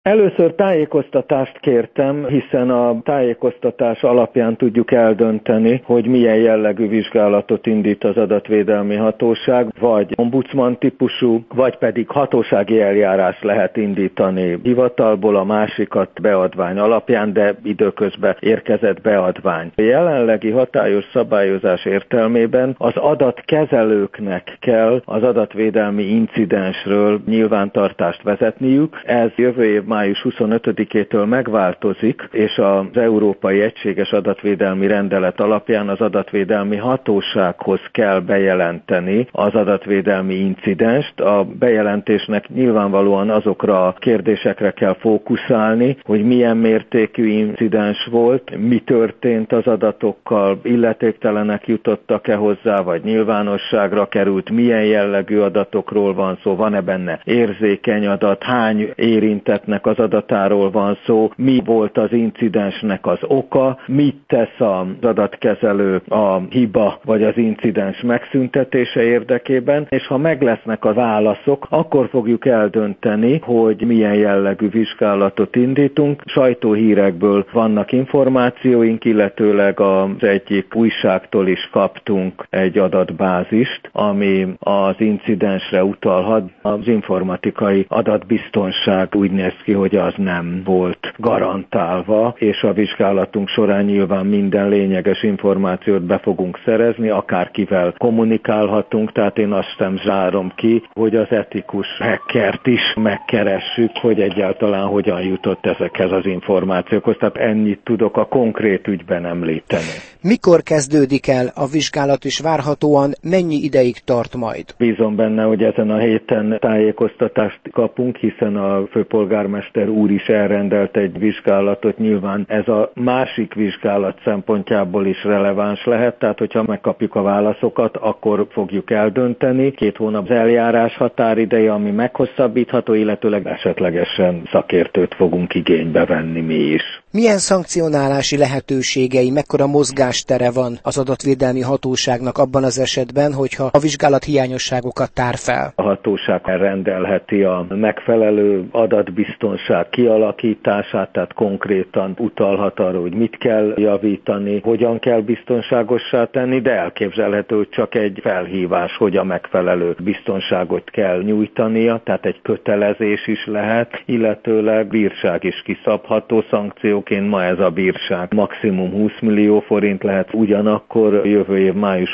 Először tájékoztatást kértem, hiszen a tájékoztatás alapján tudjuk eldönteni, hogy milyen jellegű vizsgálatot indít az adatvédelmi hatóság, vagy ombudsman típusú, vagy pedig hatósági eljárás lehet indítani hivatalból, a másikat beadvány alapján, de időközben érkezett beadvány. A jelenlegi hatályos szabályozás értelmében az adatkezelőknek kell az adatvédelmi incidensről nyilvántartást vezetniük. Ez jövő év május 25-től megváltozik, és az Európai Egységes Adatvédelmi Rendelet alapján az adatvédelmi hatósághoz kell bejelenteni az adatvédelmi incidenst. A bejelentésnek nyilvánvalóan azokra a kérdésekre kell fókuszálni, hogy milyen mértékű incidens volt, mi történt az adatokkal, illetéktelenek jutottak-e hozzá, vagy nyilvánosságra került, milyen jellegű adatokról van szó, van-e benne érzékeny adat, hány érintettnek az adatáról van szó, mi volt az incidensnek az oka, mit tesz az adatkezelő a hiba vagy az incidens megszüntetése érdekében, és ha meg lesznek a válaszok, akkor fogjuk eldönteni, hogy milyen jellegű vizsgálatot indítunk. Sajtóhírekből vannak információink, illetőleg az egyik újságtól is kaptunk egy adatbázist, ami az incidensre utalhat. Az informatikai adatbiztonság úgy néz ki, hogy az nem volt garantálva, és a vizsgálatunk során nyilván minden lényeges információt be fogunk szerezni, akárkivel kommunikálhatunk, tehát én azt sem zárom ki, hogy az etikus hackert is megkeressük, hogy egyáltalán hogyan jutott ezekhez az információkhoz, tehát ennyit tudok a konkrét ügyben említeni. Mikor kezdődik el a vizsgálat, és várhatóan mennyi ideig tart majd? Bízom benne, hogy ezen a héten tájékoztatást kapunk, hiszen a főpolgármester úr is elrendelt egy vizsgálatot. Nyilván ez a másik vizsgálat szempontjából is releváns lehet, tehát hogyha megkapjuk a válaszokat, akkor fogjuk eldönteni. 2 hónap az eljárás határideje, ami meghosszabbítható, illetőleg esetlegesen szakértőt fogunk igénybe venni mi is. Milyen szankcionálási lehetőségei, mekkora mozgástere van az adatvédelmi hatóságnak abban az esetben, hogyha a vizsgálat hiányosságokat tár fel? A hatóság rendelheti a megfelelő adatbiztonság kialakítását, tehát konkrétan utalhat arra, hogy mit kell javítani, hogyan kell biztonságossá tenni, de elképzelhető, hogy csak egy felhívás, hogy a megfelelő biztonságot kell nyújtania, tehát egy kötelezés is lehet, illetőleg bírság is kiszabható szankcióként. Ma ez a bírság maximum 20 millió forint lehet, ugyanakkor jövő év május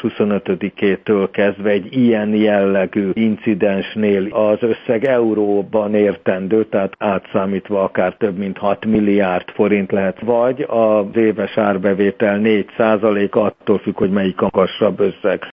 25-től kezdve egy ilyen jellegű incidensnél az összeg euróban értendő, tehát átszámítva akár több mint 6 milliárd forint lehet, vagy az éves árbevétel 4%, attól függ, hogy melyik a magasabb összeg,